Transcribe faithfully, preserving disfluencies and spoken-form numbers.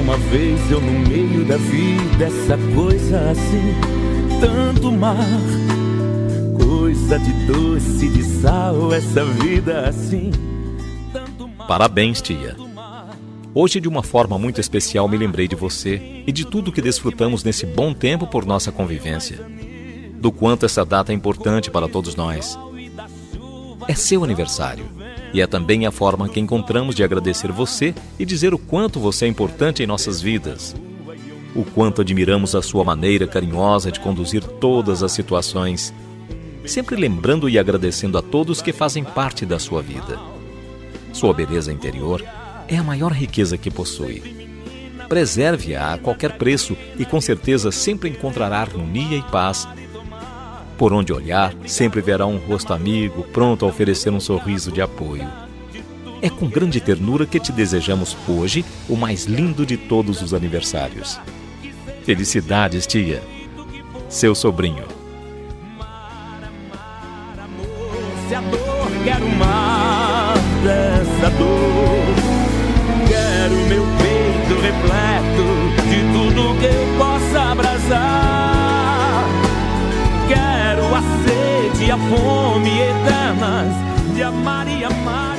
uma vez eu no meio da vida, essa coisa assim, tanto mar, coisa de doce, de sal, essa vida assim, tanto mar. Parabéns, tia. Hoje, de uma forma muito especial, me lembrei de você e de tudo que desfrutamos nesse bom tempo por nossa convivência. Do quanto essa data é importante para todos nós. É seu aniversário. E é também a forma que encontramos de agradecer você e dizer o quanto você é importante em nossas vidas. O quanto admiramos a sua maneira carinhosa de conduzir todas as situações, sempre lembrando e agradecendo a todos que fazem parte da sua vida. Sua beleza interior é a maior riqueza que possui. Preserve-a a qualquer preço e com certeza sempre encontrará harmonia e paz. Por onde olhar, sempre verá um rosto amigo, pronto a oferecer um sorriso de apoio. É com grande ternura que te desejamos hoje o mais lindo de todos os aniversários. Felicidades, tia. Seu sobrinho. Se a dor quero mar dessa dor, quero meu peito repleto de tudo que eu possa abrasar. Quero a sede e a fome eternas de amar e amar.